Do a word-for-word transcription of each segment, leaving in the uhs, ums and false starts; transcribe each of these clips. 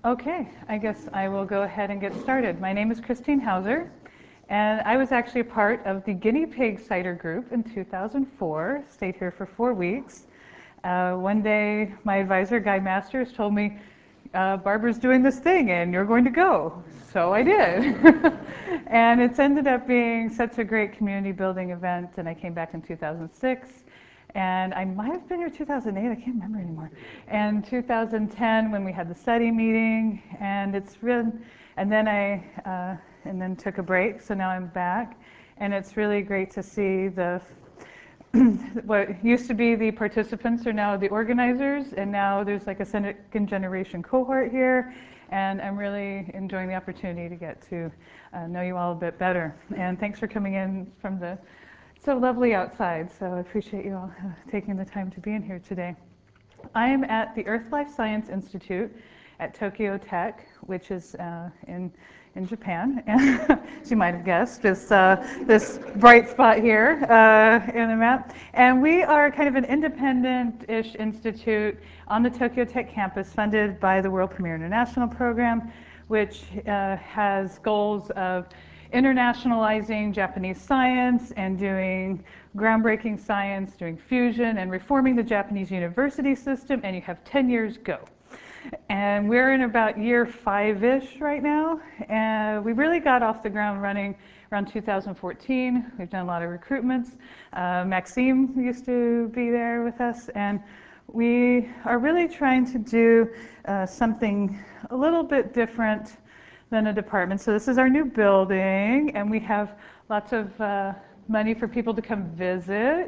Okay, I guess I will go ahead and get started. My name is Christine Hauser, and I was actually a part of the guinea pig cider group in two thousand four. Stayed here for four weeks. Uh, one day, my advisor, Guy Masters, told me, uh, Barbara's doing this thing and you're going to go. So I did. And it's ended up being such a great community building event, and I came back in two thousand six. And I might have been here two thousand eight, I can't remember anymore. And two thousand ten when we had the SETI meeting, and it's really, and then I, uh, and then took a break, so now I'm back. And it's really great to see the, what used to be the participants are now the organizers, and now there's like a second generation cohort here. And I'm really enjoying the opportunity to get to uh, know you all a bit better. And thanks for coming in from the so lovely outside, so I appreciate you all uh, taking the time to be in here today. I am at the Earth Life Science Institute at Tokyo Tech, which is uh, in in Japan. And as you might have guessed, this uh, this bright spot here uh, in the map. And we are kind of an independent-ish institute on the Tokyo Tech campus, funded by the World Premier International Program, which uh, has goals of internationalizing Japanese science and doing groundbreaking science, doing fusion and reforming the Japanese university system, and you have ten years go. And we're in about year five-ish right now, and we really got off the ground running around two thousand fourteen. We've done a lot of recruitments. Uh, Maxime used to be there with us, and we are really trying to do uh, something a little bit different than a department. So this is our new building, and we have lots of uh, money for people to come visit.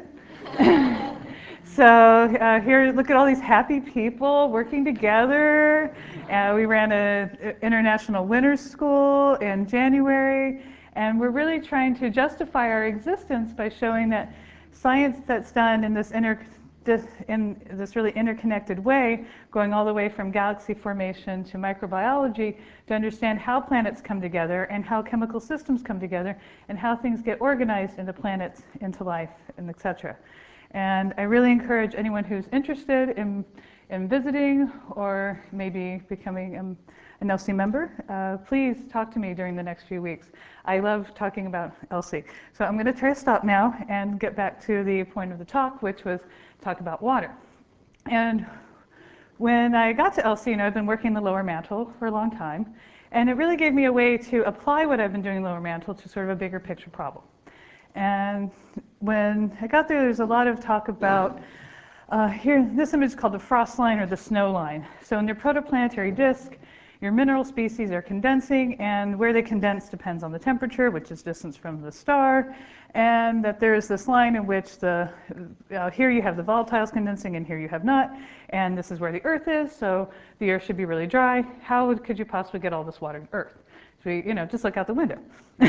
So uh, here, look at all these happy people working together. Uh, we ran an international winners school in January, and we're really trying to justify our existence by showing that science that's done in this inter This, in this really interconnected way, going all the way from galaxy formation to microbiology, to understand how planets come together and how chemical systems come together and how things get organized into planets, into life, and et cetera. And I really encourage anyone who's interested in, in visiting or maybe becoming um, an ELSI member, uh, please talk to me during the next few weeks. I love talking about ELSI. So I'm going to try to stop now and get back to the point of the talk, which was talk about water. And when I got to ELSI, you know, I've been working the lower mantle for a long time, and it really gave me a way to apply what I've been doing in the lower mantle to sort of a bigger picture problem. And when I got there, there's a lot of talk about uh, here, this image is called the frost line or the snow line. So in your protoplanetary disk, your mineral species are condensing, and where they condense depends on the temperature, which is distance from the star, and that there's this line in which the uh, here you have the volatiles condensing, and here you have not, and this is where the Earth is, so the Earth should be really dry. How would, could you possibly get all this water to Earth? So we, you know, just look out the window.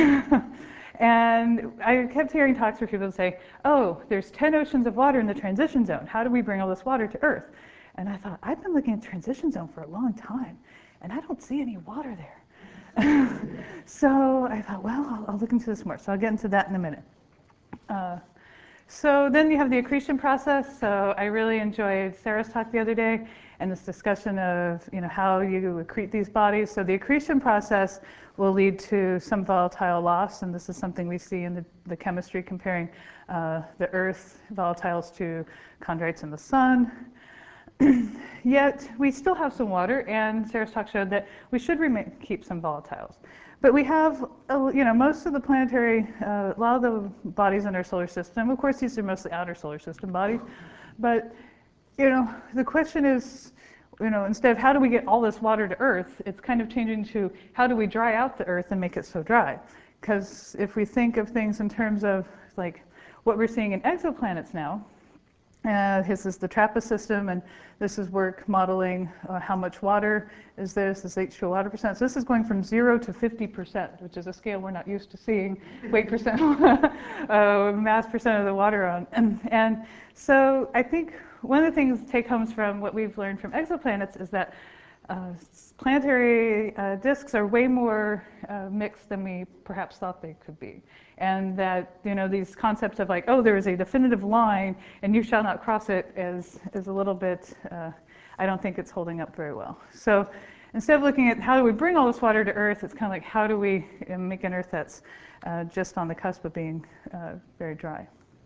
And I kept hearing talks where people say, oh, there's ten oceans of water in the transition zone. How do we bring all this water to Earth? And I thought, I've been looking at the transition zone for a long time, and I don't see any water there. So I thought, well, I'll, I'll look into this more. So I'll get into that in a minute. Uh, so then you have the accretion process. So I really enjoyed Sarah's talk the other day and this discussion of, you know, how you accrete these bodies. So the accretion process will lead to some volatile loss, and this is something we see in the, the chemistry comparing uh, the Earth volatiles to chondrites in the sun. Yet we still have some water, and Sarah's talk showed that we should remain, keep some volatiles. But we have, uh, you know, most of the planetary, uh, a lot of the bodies in our solar system, of course these are mostly outer solar system bodies, but, you know, the question is, you know, instead of how do we get all this water to Earth, it's kind of changing to how do we dry out the Earth and make it so dry? Because if we think of things in terms of like what we're seeing in exoplanets now, Uh, this is the TRAPPIST system, and this is work modeling uh, how much water is this, this H two O water percent. So this is going from zero to fifty percent, which is a scale we're not used to seeing, weight percent, uh, mass percent of the water on. And, and so I think one of the things, take homes from what we've learned from exoplanets is that uh, planetary uh, disks are way more uh, mixed than we perhaps thought they could be. And that, you know, these concepts of like, oh, there is a definitive line and you shall not cross it is, is a little bit, uh, I don't think it's holding up very well. So instead of looking at how do we bring all this water to Earth, it's kind of like how do we make an Earth that's uh, just on the cusp of being uh, very dry.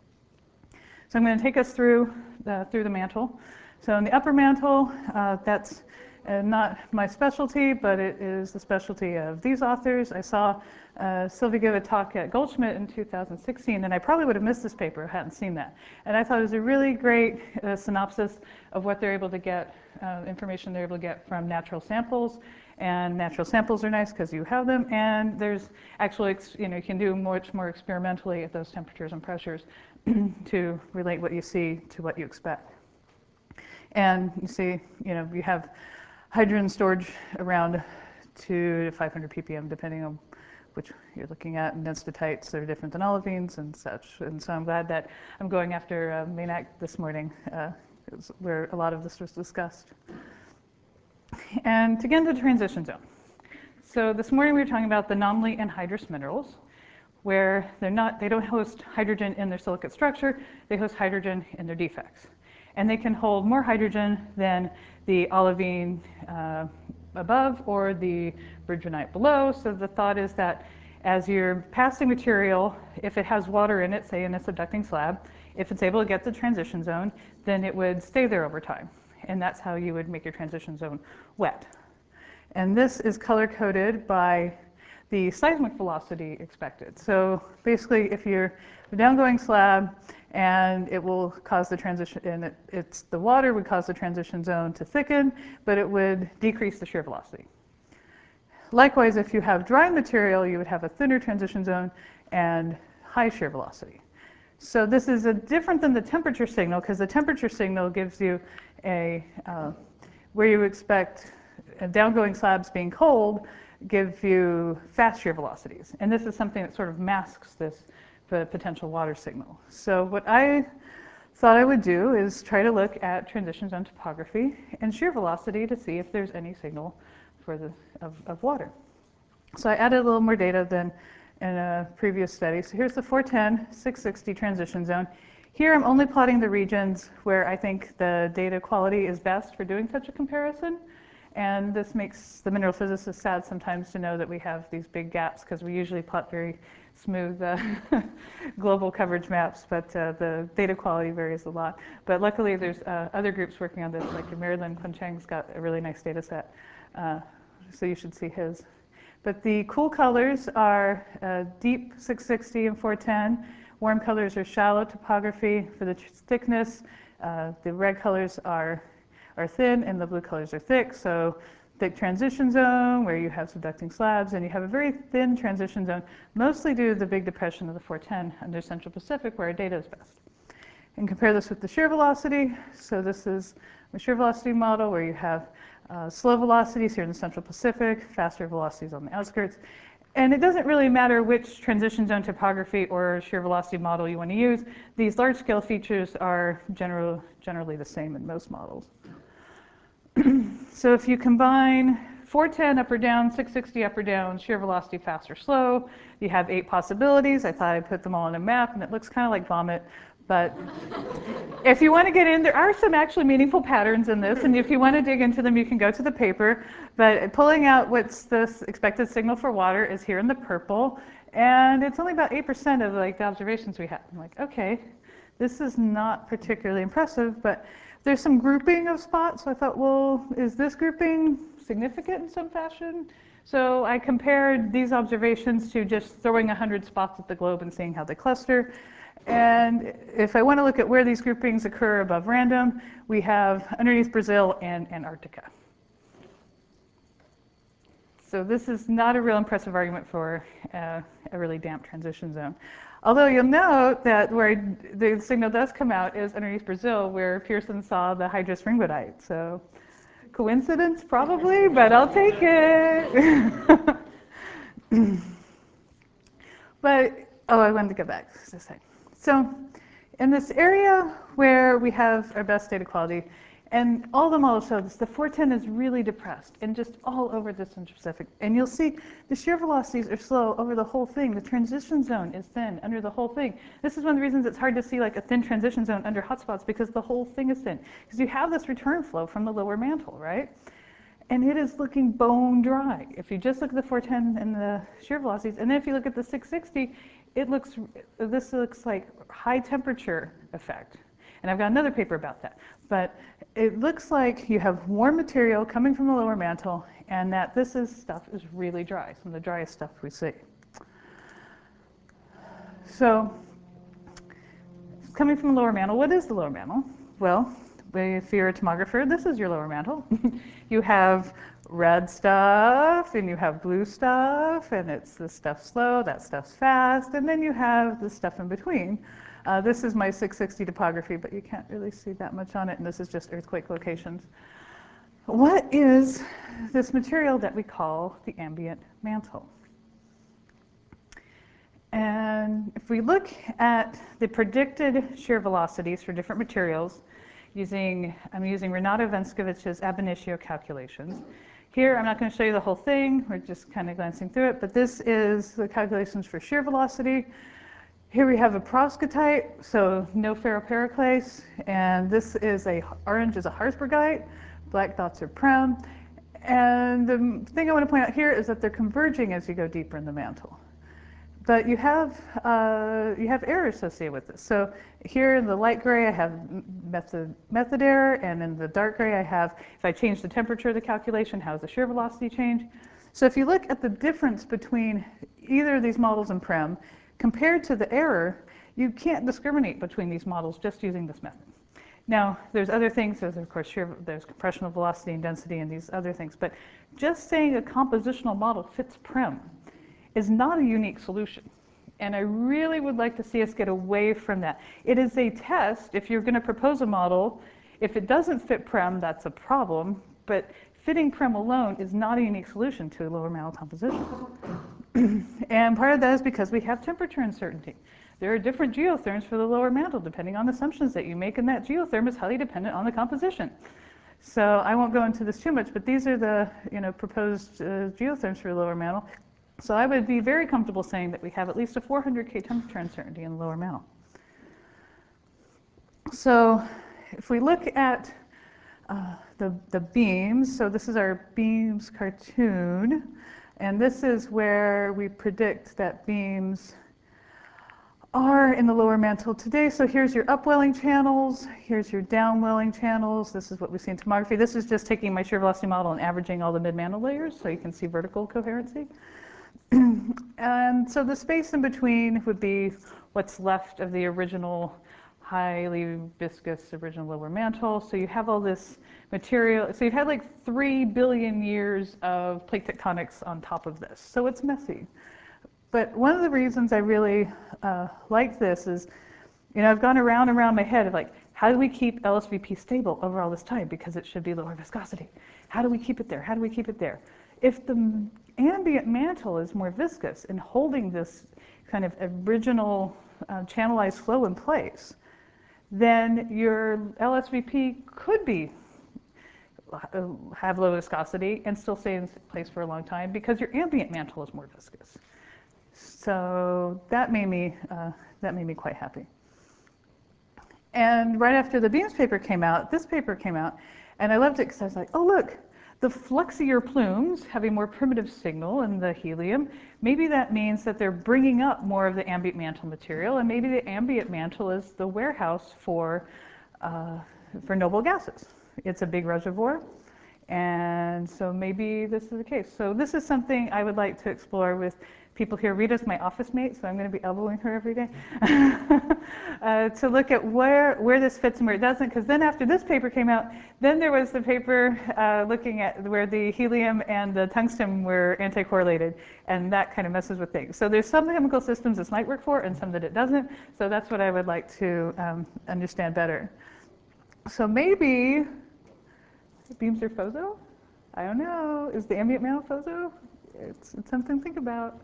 So I'm going to take us through the, through the mantle. So in the upper mantle, uh, that's uh, not my specialty, but it is the specialty of these authors. I saw uh, Sylvie give a talk at Goldschmidt in two thousand sixteen, and I probably would have missed this paper if I hadn't seen that. And I thought it was a really great uh, synopsis of what they're able to get, uh, information they're able to get from natural samples. And natural samples are nice because you have them, and there's actually, you know, you can do much more experimentally at those temperatures and pressures to relate what you see to what you expect. And you see, you know, you have hydrogen storage around two to five hundred ppm, depending on which you're looking at, and densitites that are different than olivines and such. And so I'm glad that I'm going after uh, Maynak this morning, uh, where a lot of this was discussed. And to get into the transition zone. So this morning we were talking about the anomaly anhydrous minerals, where they're not, they don't host hydrogen in their silicate structure, they host hydrogen in their defects. And they can hold more hydrogen than the olivine uh, above or the bridgmanite below. So the thought is that as you're passing material, if it has water in it, say in a subducting slab, if it's able to get the transition zone, then it would stay there over time. And that's how you would make your transition zone wet. And this is color-coded by the seismic velocity expected. So basically, if you're a downgoing slab, and it will cause the transition, and it, it's the water would cause the transition zone to thicken, but it would decrease the shear velocity. Likewise, if you have dry material, you would have a thinner transition zone and high shear velocity. So this is a different than the temperature signal, because the temperature signal gives you a, uh, where you expect uh, downgoing slabs being cold, give you fast shear velocities. And this is something that sort of masks this the potential water signal. So what I thought I would do is try to look at transition zone topography and shear velocity to see if there's any signal for the, of, of water. So I added a little more data than in a previous study. So here's the four ten, six sixty transition zone. Here I'm only plotting the regions where I think the data quality is best for doing such a comparison. And this makes the mineral physicists sad sometimes to know that we have these big gaps, because we usually plot very smooth uh, global coverage maps, but uh, the data quality varies a lot. But luckily, there's uh, other groups working on this, like Maryland Kuncheng's got a really nice data set, uh, so you should see his. But the cool colors are uh, deep six sixty and four ten. Warm colors are shallow topography for the thickness. Uh, the red colors are are thin and the blue colors are thick. So thick transition zone where you have subducting slabs, and you have a very thin transition zone, mostly due to the big depression of the four ten under Central Pacific, where our data is best. And compare this with the shear velocity. So this is a shear velocity model where you have uh, slow velocities here in the Central Pacific, faster velocities on the outskirts. And it doesn't really matter which transition zone topography or shear velocity model you want to use. These large-scale features are general, generally the same in most models. So if you combine four ten up or down, six sixty up or down, shear velocity fast or slow, you have eight possibilities. I thought I'd put them all on a map, and it looks kind of like vomit. But if you want to get in, there are some actually meaningful patterns in this, and if you want to dig into them, you can go to the paper. But pulling out what's the expected signal for water is here in the purple, and it's only about eight percent of like the observations we have. I'm like, okay, this is not particularly impressive, but there's some grouping of spots. So I thought, well, is this grouping significant in some fashion? So I compared these observations to just throwing one hundred spots at the globe and seeing how they cluster. And if I want to look at where these groupings occur above random, we have underneath Brazil and Antarctica. So this is not a real impressive argument for uh, a really damp transition zone. Although you'll note that where the signal does come out is underneath Brazil, where Pearson saw the hydrous ringwoodite. So coincidence, probably, but I'll take it. But, oh, I wanted to go back just a second. So in this area where we have our best data quality, and all the models show this, the four ten is really depressed and just all over the Central Pacific. And you'll see the shear velocities are slow over the whole thing. The transition zone is thin under the whole thing. This is one of the reasons it's hard to see like a thin transition zone under hotspots, because the whole thing is thin. Because you have this return flow from the lower mantle, right? and it is looking bone dry. If you just look at the four ten and the shear velocities, and then if you look at the six sixty, it looks, this looks like high temperature effect. And I've got another paper about that. But it looks like you have warm material coming from the lower mantle, and that this is stuff is really dry, some of the driest stuff we see. So, coming from the lower mantle, what is the lower mantle? Well, if you're a tomographer, this is your lower mantle. You have red stuff, and you have blue stuff, and it's this stuff's slow, that stuff's fast, and then you have the stuff in between. Uh, this is my six sixty topography, but you can't really see that much on it, and this is just earthquake locations. What is this material that we call the ambient mantle? And if we look at the predicted shear velocities for different materials, using, I'm using Renato Venskovich's ab initio calculations. Here, I'm not going to show you the whole thing. We're just kind of glancing through it. But this is the calculations for shear velocity. Here we have a perovskitite, so no ferropericlase. And this is a, orange is a Harzburgite. Black dots are Prem. And the thing I want to point out here is that they're converging as you go deeper in the mantle. But you have, uh, you have error associated with this. So here in the light gray, I have method, method error, and in the dark gray, I have, if I change the temperature of the calculation, how does the shear velocity change? So if you look at the difference between either of these models in Prem, compared to the error, you can't discriminate between these models just using this method. Now, there's other things, there's of course shear, there's compressional velocity and density and these other things, but just saying a compositional model fits Prem is not a unique solution. And I really would like to see us get away from that. It is a test. If you're going to propose a model, if it doesn't fit Prem, that's a problem. But fitting Prem alone is not a unique solution to a lower mantle composition. And part of that is because we have temperature uncertainty. There are different geotherms for the lower mantle, depending on assumptions that you make, and that geotherm is highly dependent on the composition. So I won't go into this too much, but these are the you know, proposed uh, geotherms for the lower mantle. So I would be very comfortable saying that we have at least a four hundred K temperature uncertainty in the lower mantle. So if we look at uh, the, the beams, so this is our beams cartoon, and this is where we predict that beams are in the lower mantle today. So here's your upwelling channels, here's your downwelling channels. This is what we see in tomography. This is just taking my shear velocity model and averaging all the mid-mantle layers so you can see vertical coherency. And so the space in between would be what's left of the original highly viscous original lower mantle. So you have all this material. So you've had like three billion years of plate tectonics on top of this. So it's messy. But one of the reasons I really uh, like this is, you know, I've gone around and around my head of like, how do we keep L S V P stable over all this time? Because it should be lower viscosity. How do we keep it there? How do we keep it there? If the ambient mantle is more viscous and holding this kind of original uh, channelized flow in place, then your L S V P could be uh, have low viscosity and still stay in place for a long time because your ambient mantle is more viscous. So that made me uh, that made me quite happy. And right after the beams paper came out, this paper came out, and I loved it because I was like, oh look, the fluxier plumes have a more primitive signal in the helium. Maybe that means that they're bringing up more of the ambient mantle material, and maybe the ambient mantle is the warehouse for, uh, for noble gases. It's a big reservoir, and so maybe this is the case. So this is something I would like to explore with people here. Rita's my office mate, so I'm going to be elbowing her every day uh, to look at where, where this fits and where it doesn't. Because then after this paper came out, then there was the paper uh, looking at where the helium and the tungsten were anti-correlated, and that kind of messes with things. So there's some chemical systems this might work for and some that it doesn't. So that's what I would like to um, understand better. So maybe beams are FOSO? I don't know. Is the ambient mantle FOSO? It's, it's something to think about.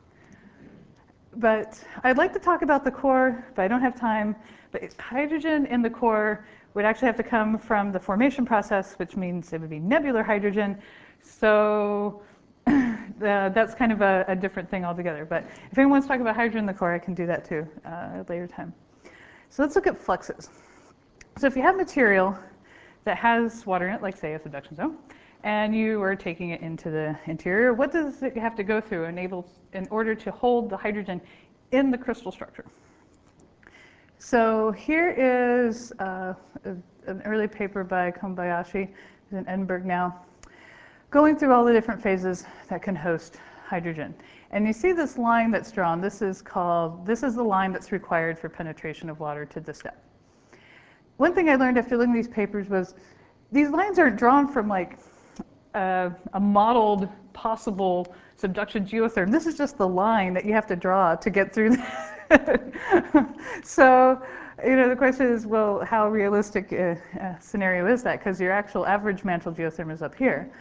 But I'd like to talk about the core, but I don't have time. But it's hydrogen in the core would actually have to come from the formation process, which means it would be nebular hydrogen. So the, that's kind of a, a different thing altogether. But if anyone wants to talk about hydrogen in the core, I can do that too uh, at a later time. So let's look at fluxes. So if you have material that has water in it, like say a subduction zone, and you are taking it into the interior. What does it have to go through enable, in order to hold the hydrogen in the crystal structure? So here is uh, a, an early paper by Kobayashi, who's in Edinburgh now, going through all the different phases that can host hydrogen. And you see this line that's drawn. This is called, this is the line that's required for penetration of water to this step. One thing I learned after looking at these papers was these lines aren't drawn from like a, a modeled possible subduction geotherm. This is just the line that you have to draw to get through that. So, you know, the question is, well, how realistic a, a scenario is that? Because your actual average mantle geotherm is up here.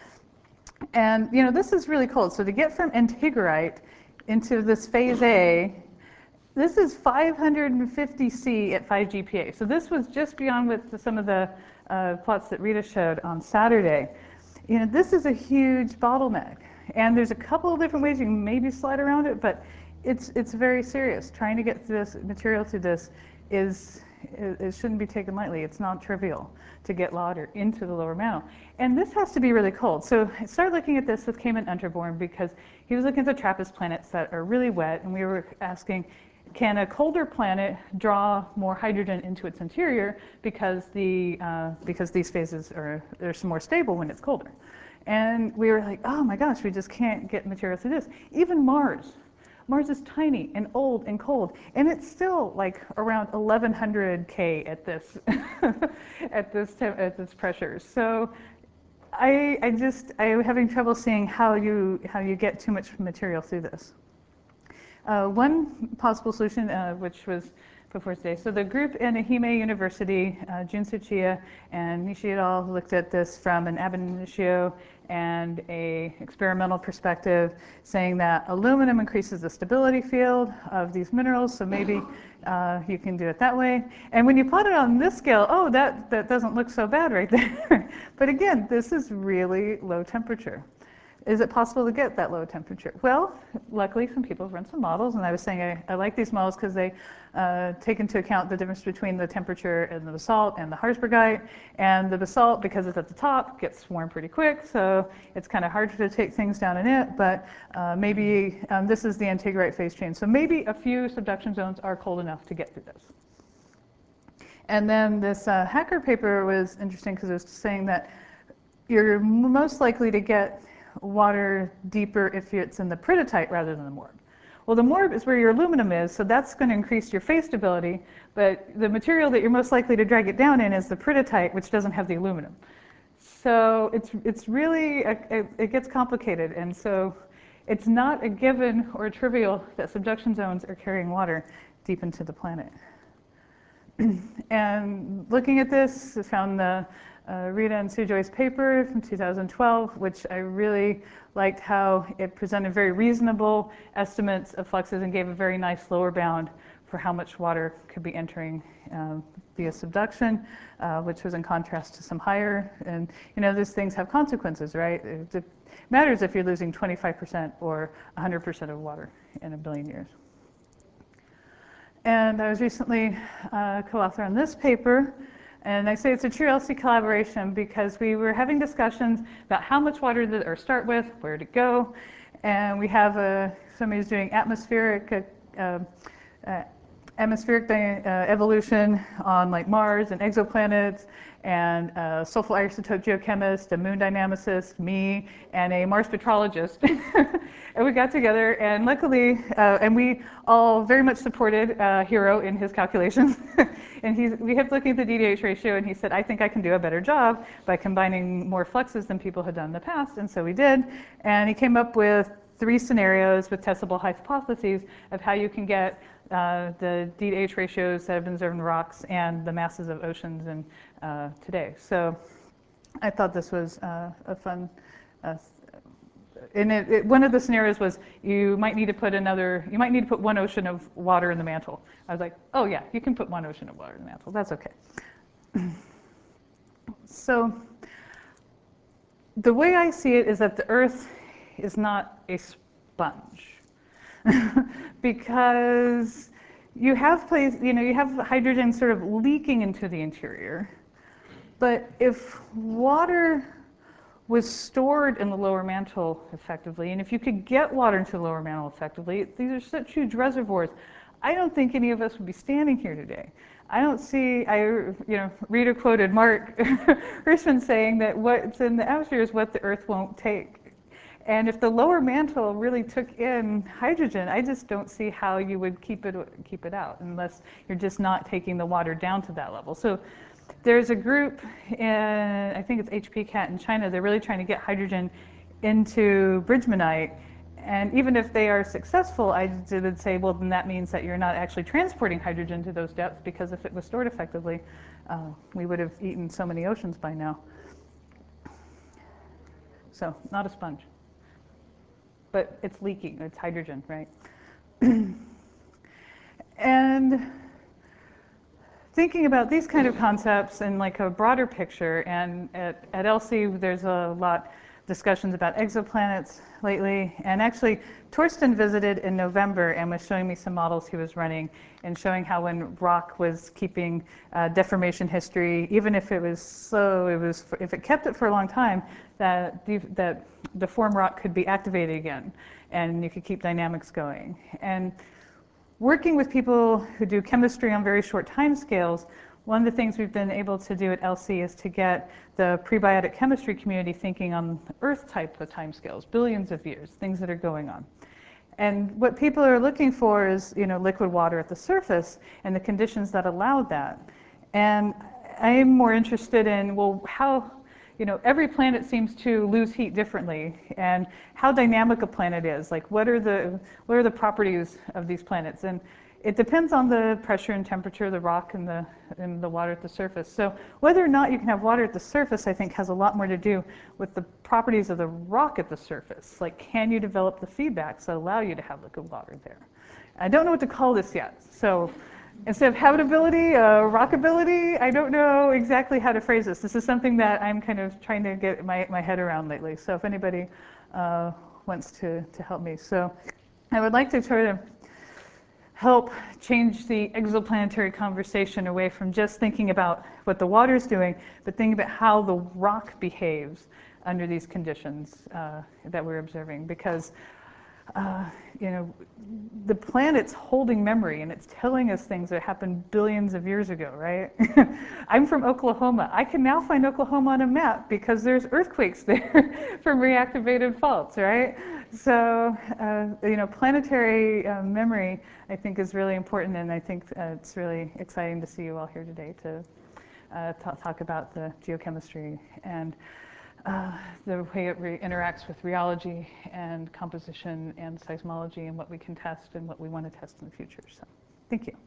And, you know, this is really cold. So to get from antigerite into this phase A, this is five hundred fifty C at five G P A. So this was just beyond with the, some of the uh, plots that Rita showed on Saturday. You know, this is a huge bottleneck. And there's a couple of different ways you can maybe slide around it, but it's, it's very serious. Trying to get this material to this is, it, it shouldn't be taken lightly. It's not trivial to get water into the lower mantle. And this has to be really cold. So I started looking at this with Cayman Unterborn because he was looking at the TRAPPIST planets that are really wet, and we were asking, can a colder planet draw more hydrogen into its interior because, the, uh, because these phases are, are more stable when it's colder? And we were like, oh my gosh, we just can't get material through this. Even Mars. Mars is tiny and old and cold, and it's still like around eleven hundred K at this, at this, at this pressure. So I, I just, I'm having trouble seeing how you, how you get too much material through this. Uh, one possible solution, uh, which was before today, so the group in Ehime University, uh, Jun Tsuchiya and Nishi et al. Looked at this from an ab initio and a experimental perspective, saying that aluminum increases the stability field of these minerals, so maybe uh, you can do it that way. And when you plot it on this scale, oh, that, that doesn't look so bad right there. But again, this is really low temperature. Is it possible to get that low temperature? Well, luckily some people have run some models, and I was saying I, I like these models because they uh, take into account the difference between the temperature in the basalt and the Harzburgite. And the basalt, because it's at the top, gets warm pretty quick, so it's kind of hard to take things down in it, but uh, maybe um, this is the antigerite phase change. So maybe a few subduction zones are cold enough to get through this. And then this uh, Hacker paper was interesting because it was saying that you're most likely to get water deeper if it's in the peridotite rather than the morb. Well, the morb is where your aluminum is, so that's going to increase your phase stability, but the material that you're most likely to drag it down in is the peridotite, which doesn't have the aluminum. So it's, it's really, a, it, it gets complicated, and so it's not a given or a trivial that subduction zones are carrying water deep into the planet. And looking at this, I found the uh, Rita and Sujoy's paper from two thousand twelve, which I really liked how it presented very reasonable estimates of fluxes and gave a very nice lower bound for how much water could be entering um, via subduction, uh, which was in contrast to some higher. And you know, these things have consequences, right? It, it matters if you're losing twenty-five percent or one hundred percent of water in a billion years. And I was recently uh, co-author on this paper, and I say it's a true L C collaboration because we were having discussions about how much water to or start with, where to go, and we have a, somebody who's doing atmospheric uh, uh, atmospheric uh, evolution on like Mars and exoplanets, and a sulfur isotope geochemist, a moon dynamicist, me, and a Mars petrologist. And we got together, and luckily, uh, and we all very much supported uh, Hiro in his calculations. And he's, we kept looking at the D D H ratio, and he said, I think I can do a better job by combining more fluxes than people had done in the past, and so we did. And he came up with three scenarios with testable hypotheses of how you can get uh, the D to H ratios that have been observed in rocks and the masses of oceans in, uh, today. So I thought this was uh, a fun, uh, and it, it, one of the scenarios was you might need to put another, you might need to put one ocean of water in the mantle. I was like, oh yeah, you can put one ocean of water in the mantle, that's okay. So the way I see it is that the Earth is not a sponge. Because you have place, you know, you have hydrogen sort of leaking into the interior. But if water was stored in the lower mantle effectively. And if you could get water into the lower mantle effectively, these are such huge reservoirs. I don't think any of us would be standing here today. I don't see, I, you know, Rita quoted Mark Hirschman saying that what's in the atmosphere is what the Earth won't take. And if the lower mantle really took in hydrogen, I just don't see how you would keep it, keep it out unless you're just not taking the water down to that level. So there's a group in, I think it's H P C A T in China, they're really trying to get hydrogen into bridgmanite. And even if they are successful, I would say, well, then that means that you're not actually transporting hydrogen to those depths, because if it was stored effectively, uh, we would have eaten so many oceans by now. So, not a sponge. But it's leaking, it's hydrogen, right? And thinking about these kind of concepts in like a broader picture, and at, at E L S I there's a lot discussions about exoplanets lately, and actually Torsten visited in November and was showing me some models he was running and showing how when rock was keeping uh, deformation history, even if it was slow, it was if it kept it for a long time, that that deformed rock could be activated again, and you could keep dynamics going. And working with people who do chemistry on very short time scales, one of the things we've been able to do at E L S I is to get the prebiotic chemistry community thinking on Earth type of time scales, billions of years, things that are going on. And what people are looking for is, you know, liquid water at the surface and the conditions that allow that. And I'm more interested in, well, how, you know, every planet seems to lose heat differently, and how dynamic a planet is. Like, what are the what are the properties of these planets? And it depends on the pressure and temperature of the rock and the and the water at the surface. So whether or not you can have water at the surface, I think, has a lot more to do with the properties of the rock at the surface. Like, can you develop the feedbacks that allow you to have liquid water there? I don't know what to call this yet. So instead of habitability, uh, rockability, I don't know exactly how to phrase this. This is something that I'm kind of trying to get my, my head around lately. So if anybody uh, wants to, to help me. So I would like to try to help change the exoplanetary conversation away from just thinking about what the water's doing, but thinking about how the rock behaves under these conditions uh, that we're observing. Because Uh, you know, the planet's holding memory, and it's telling us things that happened billions of years ago, right? I'm from Oklahoma. I can now find Oklahoma on a map because there's earthquakes there from reactivated faults, right? So, uh, you know, planetary uh, memory, I think, is really important, and I think uh, it's really exciting to see you all here today to uh, talk about the geochemistry and Uh, the way it re interacts with rheology and composition and seismology, and what we can test and what we want to test in the future. So, thank you.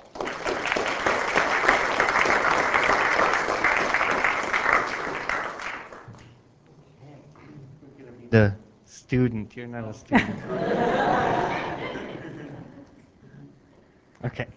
The student, you're not a student. Okay.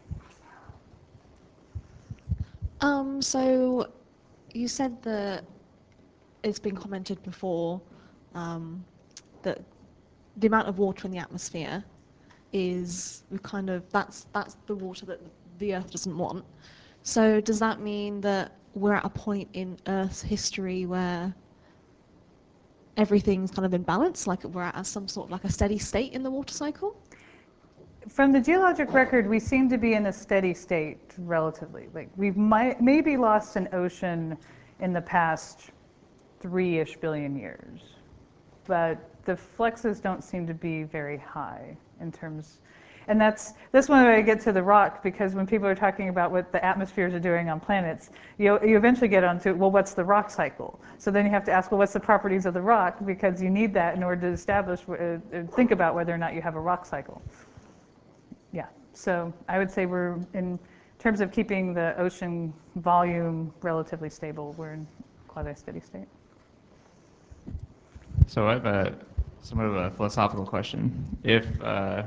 Um, so you said that it's been commented before um, that the amount of water in the atmosphere is kind of, that's that's the water that the Earth doesn't want. So does that mean that we're at a point in Earth's history where everything's kind of in balance, like we're at some sort of like a steady state in the water cycle? From the geologic record, we seem to be in a steady state, relatively. Like, we've might, maybe lost an ocean in the past three-ish billion years. But the fluxes don't seem to be very high in terms, and that's that's one way I get to the rock, because when people are talking about what the atmospheres are doing on planets, you you eventually get onto, well, what's the rock cycle? So then you have to ask, well, what's the properties of the rock, because you need that in order to establish, uh, think about whether or not you have a rock cycle. Yeah, so I would say we're, in terms of keeping the ocean volume relatively stable, we're in quasi-steady state. So I have a somewhat of a philosophical question. If uh,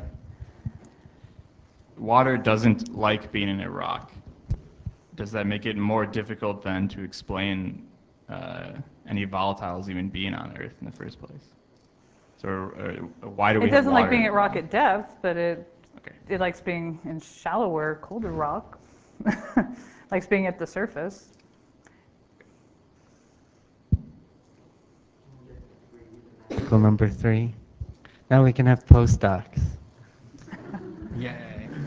water doesn't like being in a rock, does that make it more difficult then to explain uh, any volatiles even being on Earth in the first place? So uh, why do we It have doesn't water? like being at rock at depth, but it Okay. it likes being in shallower, colder rock. Likes being at the surface. cycle number three. Now we can have postdocs. Yay.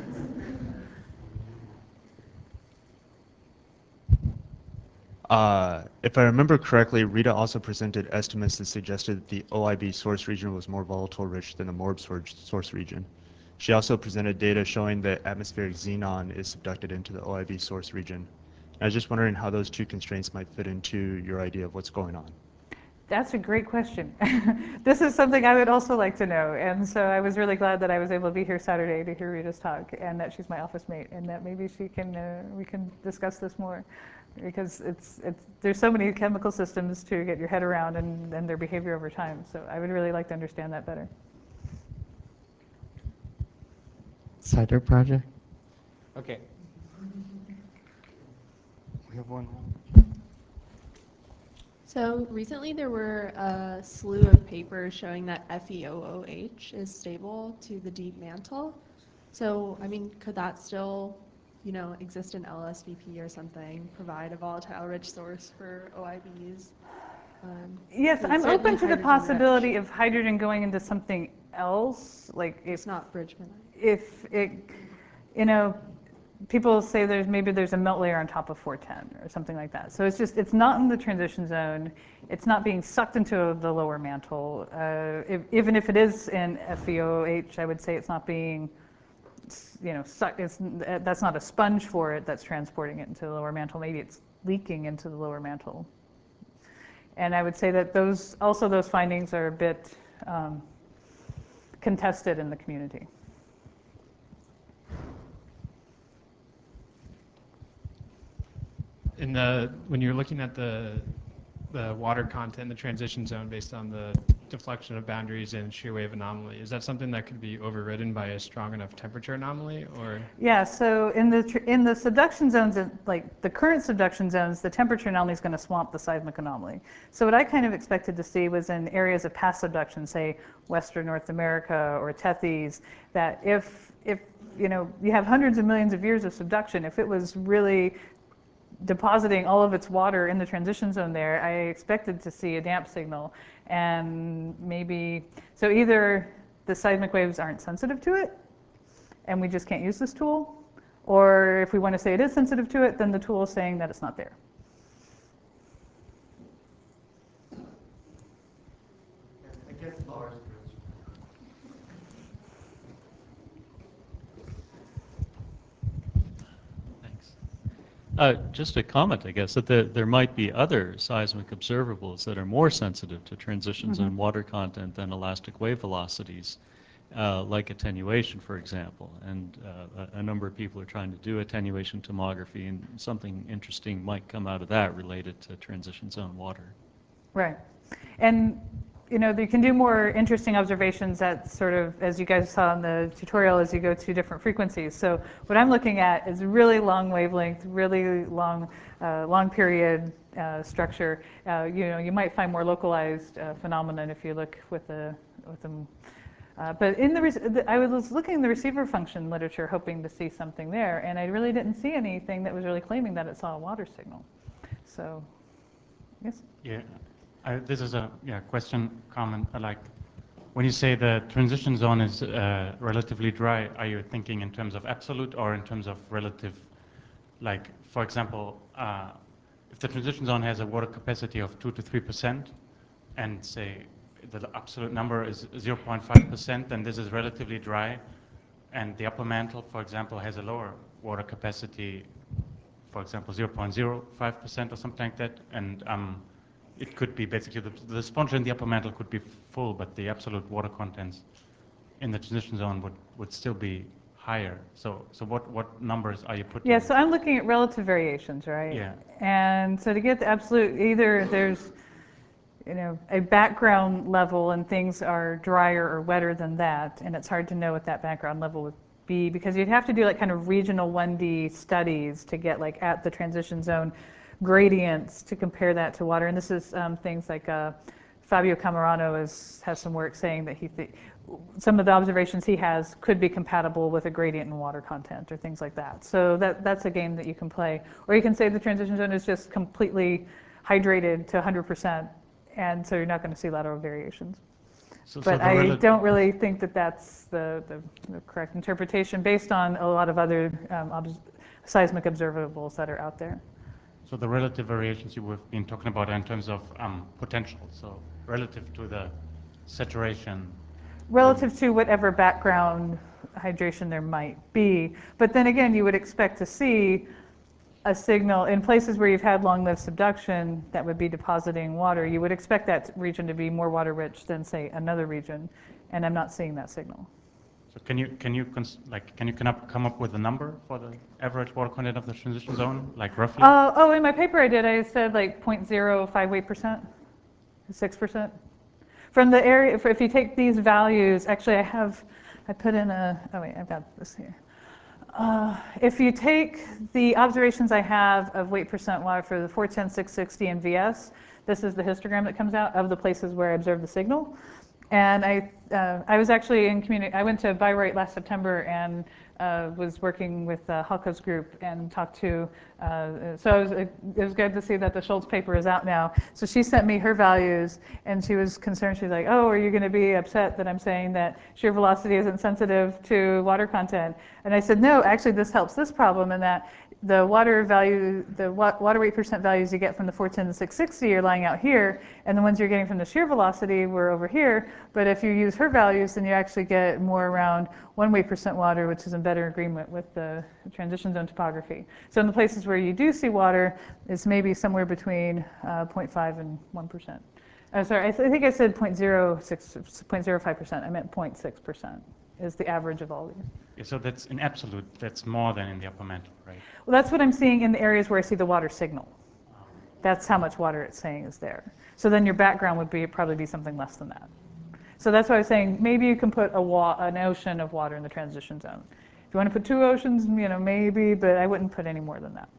Uh, if I remember correctly, Rita also presented estimates that suggested that the O I B source region was more volatile rich than the MORB source source region. She also presented data showing that atmospheric xenon is subducted into the O I B source region. I was just wondering how those two constraints might fit into your idea of what's going on. That's a great question. This is something I would also like to know. And so I was really glad that I was able to be here Saturday to hear Rita's talk, and that she's my office mate, and that maybe she can, uh, we can discuss this more. Because it's, it's, there's so many chemical systems to get your head around and, and their behavior over time. So I would really like to understand that better. CIDR project? Okay. We have one more. So recently there were a slew of papers showing that F e O O H is stable to the deep mantle. So, I mean, could that still, you know, exist in L S V P or something, provide a volatile rich source for O I Bs? Um, Yes, it's I'm certainly open to the hydrogen possibility rich. of hydrogen going into something else, like if, It's not Bridgman. if it, you know, people say there's maybe there's a melt layer on top of four ten or something like that. So it's just, it's not in the transition zone. It's not being sucked into the lower mantle. Uh, if, even if it is in F e O O H, I would say it's not being, you know, sucked. It's, that's not a sponge for it that's transporting it into the lower mantle. Maybe it's leaking into the lower mantle. And I would say that those, also those findings are a bit um, contested in the community. In the when you're looking at the the water content in the transition zone based on the deflection of boundaries and shear wave anomaly, is that something that could be overridden by a strong enough temperature anomaly, or? Yeah, so in the tr- in the subduction zones, in- like the current subduction zones, the temperature anomaly is going to swamp the seismic anomaly. So what I kind of expected to see was in areas of past subduction, say Western North America or Tethys, that if if you know you have hundreds of millions of years of subduction, if it was really depositing all of its water in the transition zone there, I expected to see a damp signal. And maybe, so either the seismic waves aren't sensitive to it, and we just can't use this tool, or if we want to say it is sensitive to it, then the tool is saying that it's not there. I guess Lars first. Thanks. Uh, just a comment, I guess, that there, there might be other seismic observables that are more sensitive to transitions in water content than elastic wave velocities, uh, like attenuation, for example. And uh, a, a number of people are trying to do attenuation tomography, and something interesting might come out of that related to transition zone water. Right. And you know, you can do more interesting observations at sort of, as you guys saw in the tutorial, as you go to different frequencies. So what I'm looking at is really long wavelength, really long, uh, long period uh, structure. Uh, you know, you might find more localized uh, phenomenon if you look with the, with them. Uh, but in the, the, I was looking in the receiver function literature, hoping to see something there, and I really didn't see anything that was really claiming that it saw a water signal. So, yes. Yeah. I, this is a yeah question, comment. uh, Like, when you say the transition zone is uh, relatively dry, are you thinking in terms of absolute or in terms of relative? Like, for example, uh, if the transition zone has a water capacity of two to three percent, and say the absolute number is zero point five percent, then this is relatively dry, and the upper mantle, for example, has a lower water capacity, for example, zero point zero five percent or something like that, and um, it could be basically the, the sponge in the upper mantle could be full, but the absolute water contents in the transition zone would, would still be higher. So, so what, what numbers are you putting? Yeah, so I'm looking at relative variations, right? Yeah. And so to get the absolute, either there's, you know, a background level and things are drier or wetter than that, and it's hard to know what that background level would be because you'd have to do like kind of regional one D studies to get like at the transition zone gradients to compare that to water. And this is um, things like uh, Fabio Camerano is, has some work saying that he th- some of the observations he has could be compatible with a gradient in water content or things like that. So that, that's a game that you can play. Or you can say the transition zone is just completely hydrated to one hundred percent, and so you're not going to see lateral variations. So, so But the I rela- don't really think that that's the, the, the correct interpretation based on a lot of other um, obs- seismic observables that are out there. So the relative variations you have been talking about are in terms of um, potential, so relative to the saturation. Relative to whatever background hydration there might be. But then again, you would expect to see a signal in places where you've had long-lived subduction that would be depositing water. You would expect that region to be more water-rich than, say, another region, and I'm not seeing that signal. So can you can you cons- like can you come up come up with a number for the average water content of the transition zone, like roughly? Uh, oh, in my paper I did, I said like zero point zero five eight percent, six percent. From the area, if, if you take these values, actually I have, I put in a, oh wait, I've got this here. Uh, if you take the observations I have of weight percent water for the four ten, six sixty, and V S, this is the histogram that comes out of the places where I observed the signal. And I, uh, I was actually in community, I went to Bayreuth last September and uh, was working with uh, Halka's group and talked to, uh, so it was, it was good to see that the Schultz paper is out now. So she sent me her values and she was concerned, she's like, oh, are you gonna be upset that I'm saying that shear velocity isn't sensitive to water content? And I said, no, actually this helps this problem in that the water value, the wa water weight percent values you get from the four ten and six sixty are lying out here, and the ones you're getting from the shear velocity were over here. But if you use her values, then you actually get more around one weight percent water, which is in better agreement with the transition zone topography. So in the places where you do see water, it's maybe somewhere between uh, zero point five and one percent. Uh, sorry, I, th I think I said zero point zero six, zero point zero five percent. I meant zero point six percent is the average of all these. Yeah, so that's in absolute, that's more than in the upper mantle, right? Well, that's what I'm seeing in the areas where I see the water signal. That's how much water it's saying is there. So then your background would be probably be something less than that. So that's why I was saying maybe you can put a wa an ocean of water in the transition zone. If you want to put two oceans, you know, maybe, but I wouldn't put any more than that.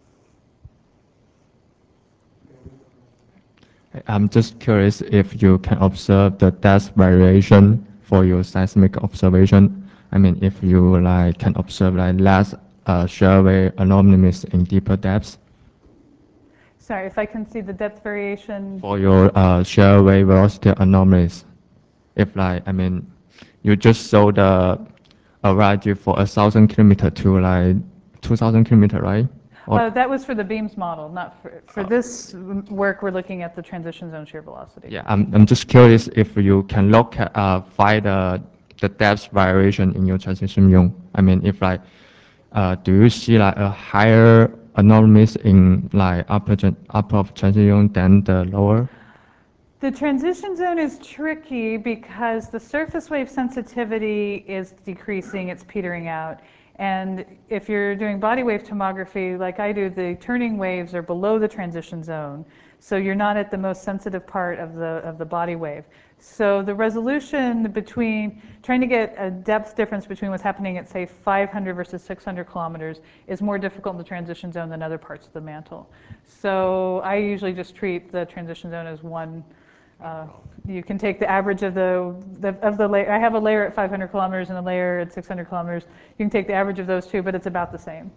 I'm just curious if you can observe the depth variation for your seismic observation. I mean, if you like can observe like less uh, shear wave anomalies in deeper depths. Sorry, if I can see the depth variation. For your uh, shear wave velocity anomalies, if like, I mean, you just saw the a variety for a thousand kilometer to like two thousand kilometer, right? Or, Uh, that was for the beams model, not for, for this work, we're looking at the transition zone shear velocity. yeah, I'm, I'm just curious if you can look at, uh, find the, the depth variation in your transition zone. I mean, if like, uh, do you see like a higher anomalies in like upper, tran- upper of transition zone than the lower? The transition zone is tricky because the surface wave sensitivity is decreasing, it's petering out. And if you're doing body wave tomography like I do, the turning waves are below the transition zone. So you're not at the most sensitive part of the, of the body wave. So the resolution between, trying to get a depth difference between what's happening at say five hundred versus six hundred kilometers is more difficult in the transition zone than other parts of the mantle. So I usually just treat the transition zone as one. Uh, you can take the average of the, the of the layer. I have a layer at five hundred kilometers and a layer at six hundred kilometers. You can take the average of those two, but it's about the same.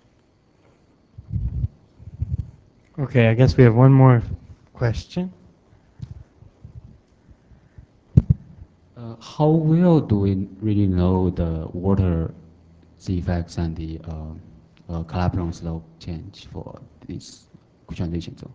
Okay, I guess we have one more question. Uh, how well do we really know the water Z effects and the uh, uh, Clapeyron slope change for this transition zone?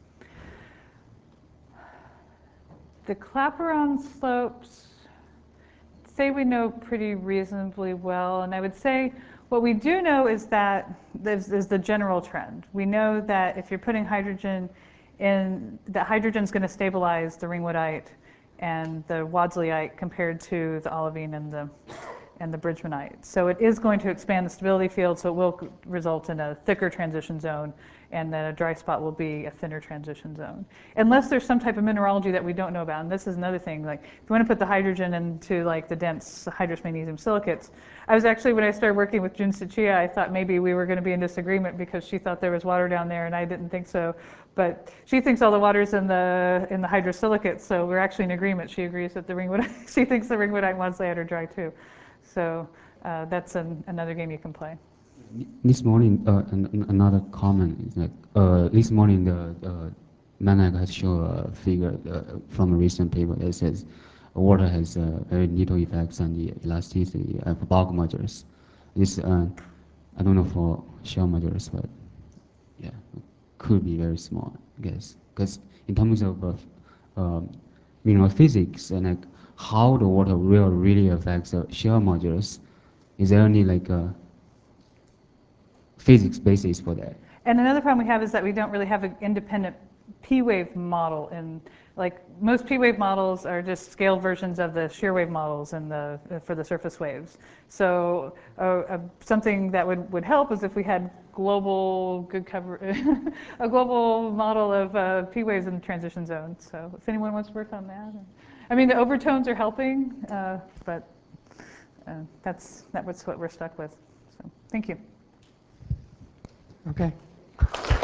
The Clapeyron slopes, say we know pretty reasonably well, and I would say what we do know is that this is the general trend. We know that if you're putting hydrogen in, that hydrogen is going to stabilize the ringwoodite and the wadsleyite compared to the olivine and the and the bridgmanite. So it is going to expand the stability field, so it will result in a thicker transition zone, and then a dry spot will be a thinner transition zone. Unless there's some type of mineralogy that we don't know about, and this is another thing, like if you want to put the hydrogen into like the dense hydrous magnesium silicates, I was actually, when I started working with Jun Tsuchiya, I thought maybe we were going to be in disagreement because she thought there was water down there and I didn't think so. But she thinks all the water's in the in the hydrosilicates, so we're actually in agreement. She agrees that the ringwoodite, she thinks the ringwoodite and wadsleyite are dry too. So uh, that's an, another game you can play. This morning, uh, an, an- another comment is like, uh, this morning the uh, Manak has shown a figure uh, from a recent paper that says water has uh, very little effects on the elasticity of bulk modules. This, uh, I don't know for shell modules, but yeah, could be very small, I guess. Because in terms of uh, um, mineral physics and like how the water will really affects the shell modules, is there any like a physics basis for that? And another problem we have is that we don't really have an independent P-wave model. And like most P-wave models are just scale versions of the shear wave models and the for the surface waves. So uh, uh, something that would, would help is if we had global good cover, a global model of uh, P-waves in the transition zone. So if anyone wants to work on that, I mean the overtones are helping, uh, but uh, that's that's what we're stuck with. So thank you. Okay.